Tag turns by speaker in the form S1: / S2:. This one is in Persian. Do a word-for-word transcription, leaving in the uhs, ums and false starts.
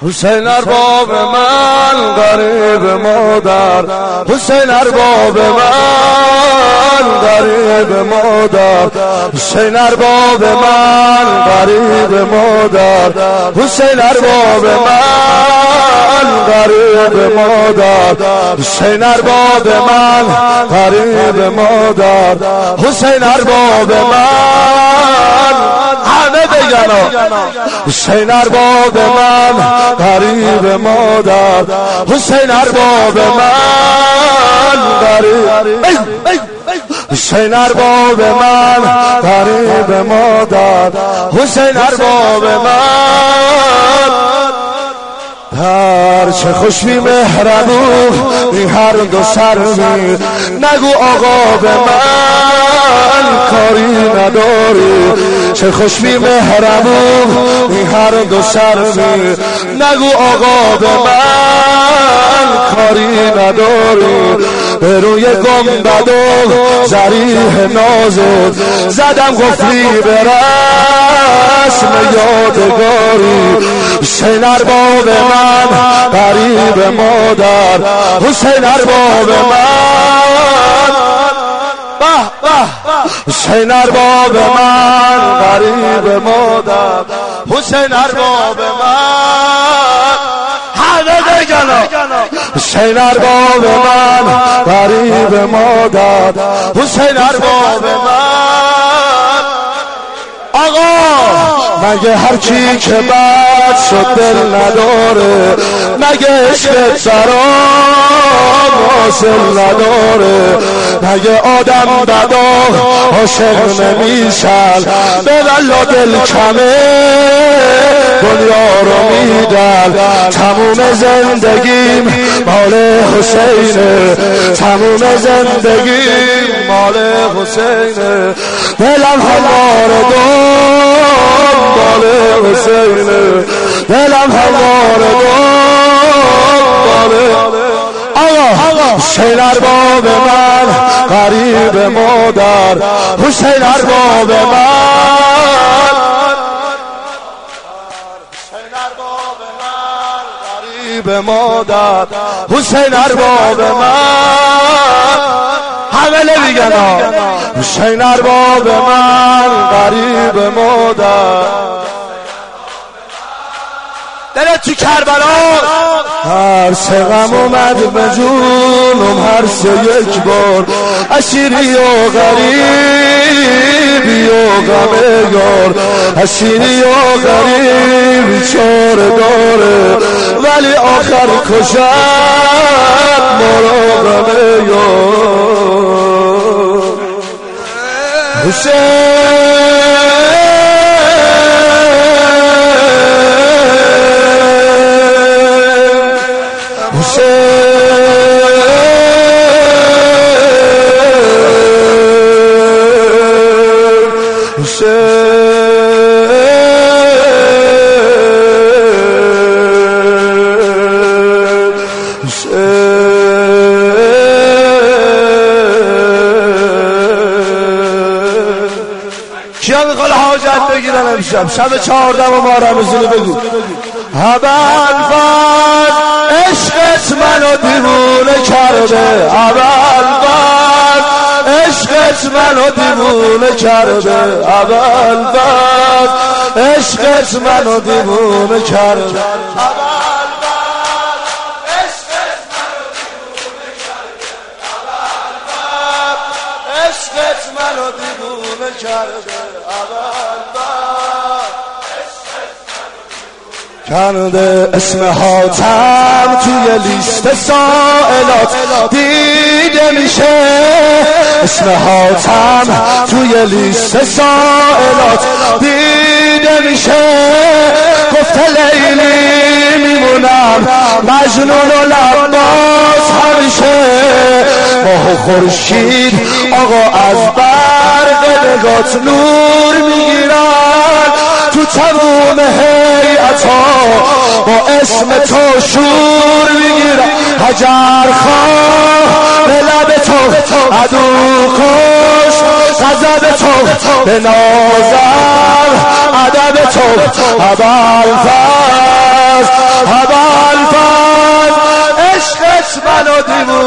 S1: حسین ارباب من غریب مادر، حسین ارباب من غریب مادر، حسین ارباب من غریب مادر، حسین ارباب من غریب مادر، حسین ارباب من غریب مادر، حسین ارباب من همه بگن حسین ارباب من غریب مادر، حسین ارباب من غریب، حسین ارباب من غریب مادر، حسین ارباب من هر چه خوشی مهربون هر دو سر می نگو آقا به من کاری نداری، چه خوشی مهربون هر دو سر می نگو آقا به من کاری نداری، به روی گنبد و ضریح نازت زدم قفلی به رسم یادگاری، حسین ارباب من غریب مادر، حسین ارباب من حسین ارباب من غریب مادر، حسین ارباب من همه بگن حسین ارباب من غریب مادر، حسین ارباب من آقا مگه هر چی که بد شد دل نداره، مگه عشقت برام حاصل نداره، مگه آدم بدا عاشق نمیشن به والله دل کمه دنیا رو میدن، تموم زندگیم مال حسینه، تموم زندگیم مال حسینه، دلم هموار دنبال حسینه، دلم هموار دنبال آقا حسین ارباب من غریب مادر، حسین ارباب من حسین ارباب من غریب مادر، حسین ارباب من همه نمیگن حسین ارباب من غریب مادر، دلت تو کربلا هر سه غم اومد به جونم، هر سه یک بار اسیری و غریبی و غم یار، اسیری و غریبی چاره داره ولی آخر کشد مراقب یار، حسین کیا میخواد حاجت بگیرن امشب شب چهاردهم و ماه رمضان بگو اول بعد عشقت منو دیوونه کرده، اول بعد عشقت منو دیوونه کرده، اول بعد عشقت منو دیوونه کرده، اول بعد عشقت منو دیوونه کرده، اول بعد عشقت منو دیوونه کرده، اول بعد کنده اسم حاتم توی لیست سائلات دیده میشه، اسم حاتم توی لیست سائلات دیده میشه، گفته لیلی میمونم مجنون و لباس همیشه، ماه و خورشید آقا از برق نگات نور میگیرن، تو تموم هیئتا با اسم تو شور میگیرن، حجر خواه به لب تو عدو کش، غضب تو به نازم ادب تو ابوالفضل هوا الفاظ عشقت منو دیوونه